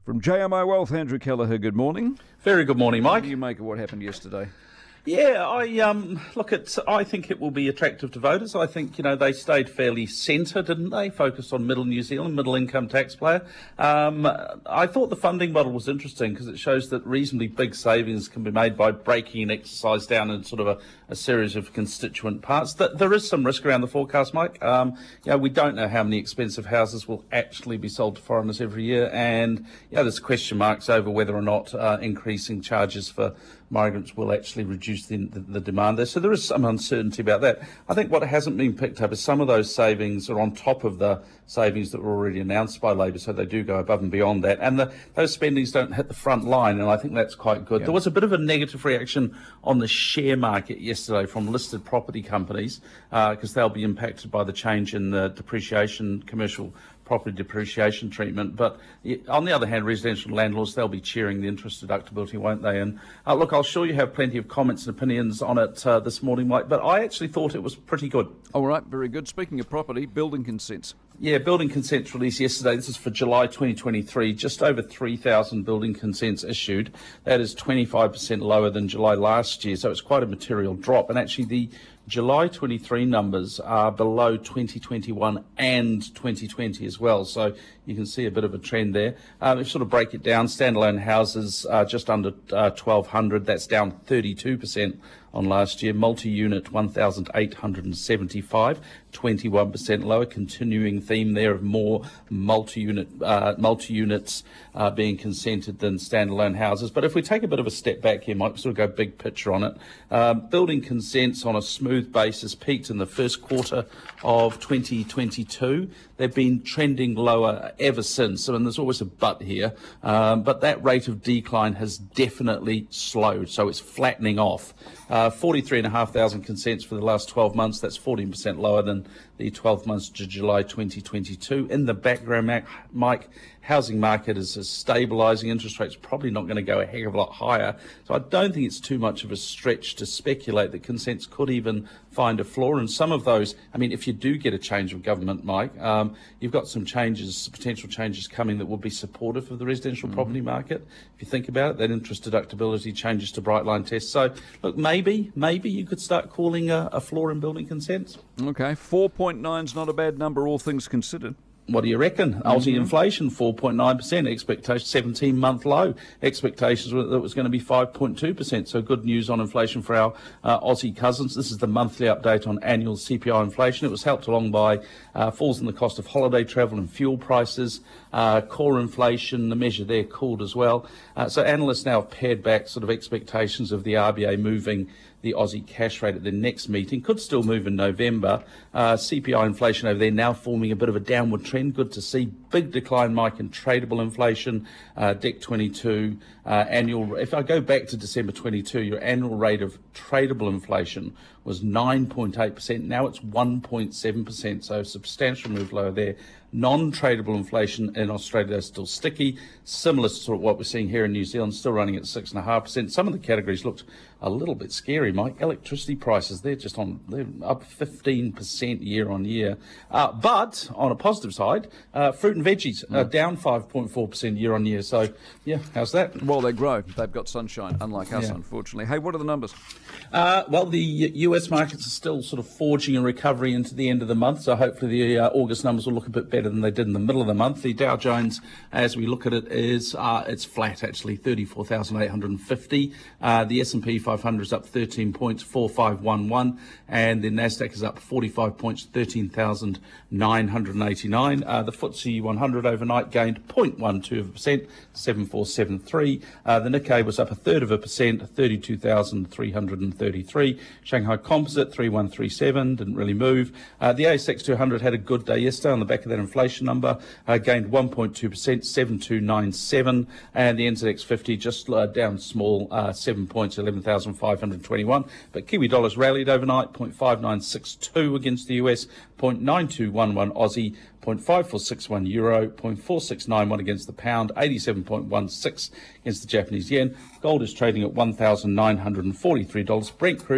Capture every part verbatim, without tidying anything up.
From J M I Wealth, Andrew Kelleher, good morning. Very good morning, Mike. What do you make of what happened yesterday? Yeah, I um, look, it's, I think it will be attractive to voters. I think, you know, they stayed fairly centre, didn't they? Focused on middle New Zealand, middle income taxpayer. Um, I thought the funding model was interesting because it shows that reasonably big savings can be made by breaking an exercise down in sort of a, a series of constituent parts. That there is some risk around the forecast, Mike. Um, you know, we don't know how many expensive houses will actually be sold to foreigners every year, and you know, there's question marks over whether or not uh, increasing charges for migrants will actually reduce the, the, the demand there. So there is some uncertainty about that. I think what hasn't been picked up is some of those savings are on top of the savings that were already announced by Labor, so they do go above and beyond that. And the, those spendings don't hit the front line, and I think that's quite good. Yeah. There was a bit of a negative reaction on the share market yesterday from listed property companies because uh, they'll be impacted by the change in the depreciation, commercial property depreciation treatment. But on the other hand, residential landlords, they'll be cheering the interest deductibility, won't they? And uh, look, I'll sure you have plenty of comments and opinions on it uh, this morning, Mike, but I actually thought it was pretty good. All right, very good. Speaking of property, building consents. Yeah, building consents released yesterday. This is for July twenty twenty-three. Just over three thousand building consents issued. That is twenty-five percent lower than July last year, so it's quite a material drop. And actually, the July twenty-three numbers are below twenty twenty-one and twenty twenty as well, so you can see a bit of a trend there. Um, if you sort of break it down, standalone houses uh, just under uh, twelve hundred, that's down thirty-two percent on last year. Multi-unit one thousand eight hundred seventy-five, twenty-one percent lower. Continuing theme there of more multi-unit uh, multi-units uh, being consented than standalone houses. But if we take a bit of a step back here, Mike, sort of go big picture on it. Um, building consents on a smooth basis peaked in the first quarter of twenty twenty-two. They've been trending lower ever since. I mean, there's always a but here, um, but that rate of decline has definitely slowed, so it's flattening off. Uh, forty-three thousand five hundred consents for the last twelve months. That's fourteen percent lower than the twelve months to July twenty twenty-two. In the background, Mike, housing market is, is stabilising. Interest rates probably not going to go a heck of a lot higher. So I don't think it's too much of a stretch to speculate that consents could even find a floor. And some of those, I mean, if you do get a change of government, Mike, um, you've got some changes, potential changes coming that will be supportive of the residential mm-hmm. property market. If you think about it, that interest deductibility changes to bright line tests. So, look, maybe, maybe you could start calling a, a floor in building consents. Okay, four point nine is not a bad number, all things considered. What do you reckon? Mm-hmm. Aussie inflation, four point nine percent. Expectation, seventeen-month low. Expectations were that it was going to be five point two percent. So good news on inflation for our uh, Aussie cousins. This is the monthly update on annual C P I inflation. It was helped along by uh, falls in the cost of holiday travel and fuel prices. Uh, core inflation, the measure there cooled as well. Uh, so analysts now have pared back sort of expectations of the R B A moving the Aussie cash rate at their next meeting. Could still move in November. Uh, C P I inflation over there now forming a bit of a downward trend. Good to see. Big decline, Mike, in tradable inflation. Uh, D E C twenty-two uh, annual. If I go back to December twenty-two, your annual rate of tradable inflation was nine point eight percent. Now it's one point seven percent. So a substantial move lower there. Non-tradable inflation in Australia is still sticky, similar to sort of what we're seeing here in New Zealand, still running at six point five percent. Some of the categories looked a little bit scary, Mike. Electricity prices, they're just on, they're up fifteen percent year on year. Uh, but on a positive side, uh, fruit and veggies are down five point four percent year on year. So, yeah, how's that? Well, they grow. They've got sunshine, unlike us, yeah. unfortunately. Hey, what are the numbers? Uh, well, the U S markets are still sort of forging a recovery into the end of the month, so hopefully the uh, August numbers will look a bit better than they did in the middle of the month. The Dow Jones, as we look at it, is uh, it's flat actually, thirty-four thousand eight hundred fifty. Uh, the S and P five hundred is up thirteen points, four five one one, and the Nasdaq is up forty-five points, thirteen thousand nine hundred eighty-nine. Uh, the F T S E one hundred overnight gained zero point one two percent, seven four seven three. Uh, the Nikkei was up a third of a percent, thirty-two thousand three hundred thirty-three. Shanghai Composite three one three seven, didn't really move. Uh, the A S X two hundred had a good day yesterday on the back of that inflation number, uh, gained one point two percent, seven two nine seven, and the N Z X fifty just uh, down small, uh, seven points, eleven thousand five hundred twenty-one. But Kiwi dollars rallied overnight, zero point five nine six two against the U S, zero point nine two one one Aussie, zero point five four six one euro, zero point four six nine one against the pound, eighty-seven point one six against the Japanese yen. Gold is trading at one thousand nine hundred forty-three dollars. Brent crude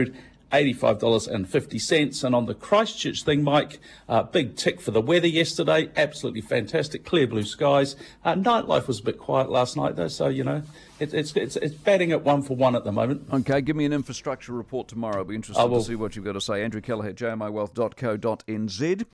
eighty-five dollars fifty. And on the Christchurch thing, Mike, uh, big tick for the weather yesterday. Absolutely fantastic. Clear blue skies. Uh, nightlife was a bit quiet last night, though, so, you know, it, it's, it's it's batting at one for one at the moment. Okay, give me an infrastructure report tomorrow. I'll be interested to see what you've got to say. Andrew Kelleher, j m i wealth dot co dot n z.